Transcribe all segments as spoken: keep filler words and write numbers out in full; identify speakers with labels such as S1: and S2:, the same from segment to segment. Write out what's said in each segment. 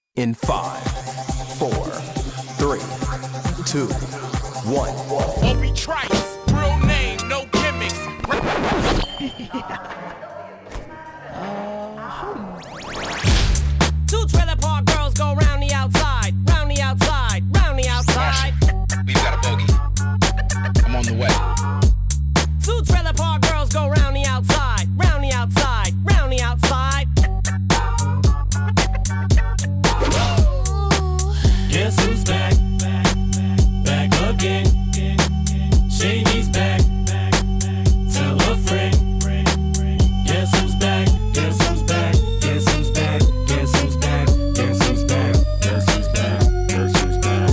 S1: In five, four, three, two, one.
S2: Obi Trice, real name, no gimmicks.
S3: Two trailer park girls go round the outside, round the outside, round the outside.
S4: We've got a bogey. I'm on the way.
S3: Two trailer park girls go round the outside, round the outside, round the outside.
S5: Guess who's back? Back again. Shady's back. Tell a friend. Guess who's back? Guess who's back? Guess who's back? Guess who's back? Guess who's back? Guess who's back? Guess who's back?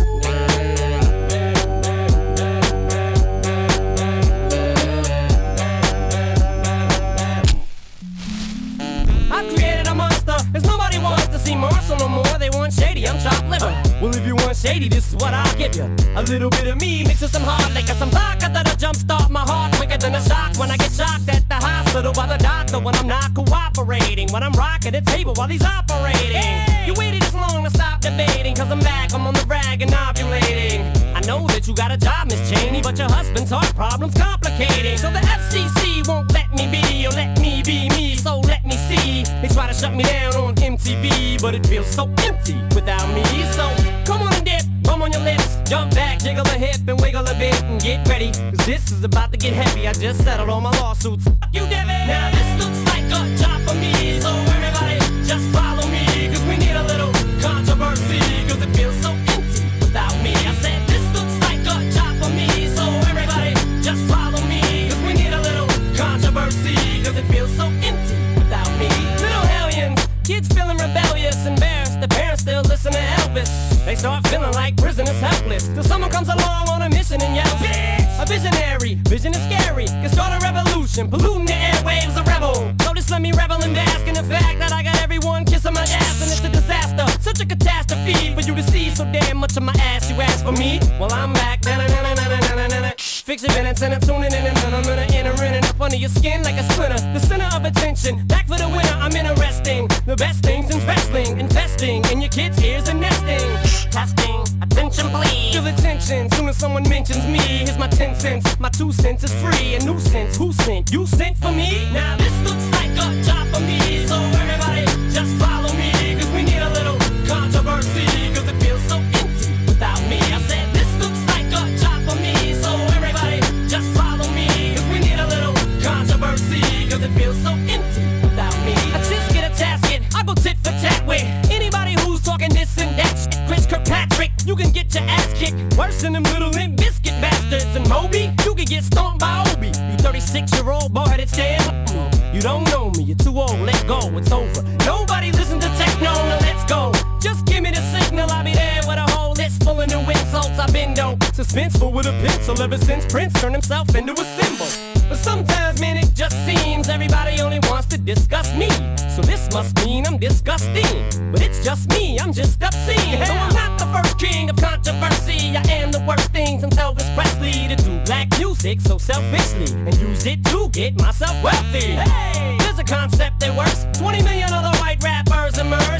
S3: I've created a monster, cause nobody wants to see Marshall no more. They want Shady, I'm chopped liver. Well, if you want Shady, this is what I'll give you. A little bit of me mixed with some hard liquor, some vodka that'll jumpstart my heart quicker than a shock when I get shocked at the hospital by the doctor when I'm not cooperating. When I'm rocking the table while he's operating. Hey! You waited this long to stop debating, cause I'm back, I'm on the rag and ovulating. I know that you got a job, Miss Cheney, but your husband's heart problem's complicating. So the F C C won't let me be, or let me be me, so let me see. They try to shut me down on M T V, but it feels so empty without me. So come on and dip, bum on your lips, jump back, jiggle a hip and wiggle a bit and get ready, cause this is about to get heavy. I just settled all my lawsuits. Fuck you, Devin. Now this looks like a job for me, so everybody just follow me, cause we need a little controversy, cause it feels so empty without me. I said this looks like a job for me, so everybody just follow me, cause we need a little controversy, cause it feels so empty without me. Little hellions, kids feeling rebellious, embarrassed, the parents still listen to Elvis. They start feeling like prisoners helpless, till someone comes along on a mission and yells, bitch! A visionary, vision is scary, can start a revolution, polluting the airwaves, a rebel. So just let me revel and bask in the fact that I got everyone kissing my ass, and it's a disaster, such a catastrophe for you to see so damn much of my ass. You ask for me, well I'm back. Na-na-na-na-na-na-na-na. Fix your minutes and I'm tuning in and I'm gonna enter in and up under your skin like a splinter. The center of attention, back for the winner. I'm interesting, the best things in wrestling, investing in your kids' ears and nesting. Testing, attention please. Feel the tension, soon as someone mentions me. Here's my ten cents, my two cents is free. A nuisance, who sent? You sent for me? Now this looks like a job for me, so everybody just follow me, cause we need a little controversy, cause it feels so empty without me. I said this looks like a job for me, so everybody just follow me, cause we need a little controversy, cause it feels so empty without me. I just get a tasket, I go tit for tat with anybody who's talking this and that shit. Chris Kirkpatrick, you can get your ass kicked worse than them little Limp Biscuit bastards. And Moby, you can get stomped by Obi. You thirty-six year old boy headed stand. You don't know me, you're too old, let go, it's over. Nobody listen to techno, now let's go. Just give me the signal, I'll be there with a whole list full of new insults. I've been dope, suspenseful with a pencil ever since Prince turned himself into a symbol. But sometimes, man, it just seems everybody only wants to discuss me. So this must mean I'm disgusting. But it's just me, I'm just obscene. So I'm not the first king of controversy. I am the worst thing since Elvis Presley to do black music so selfishly and use it to get myself wealthy. Hey, there's a concept that works. twenty million other white rappers emerge.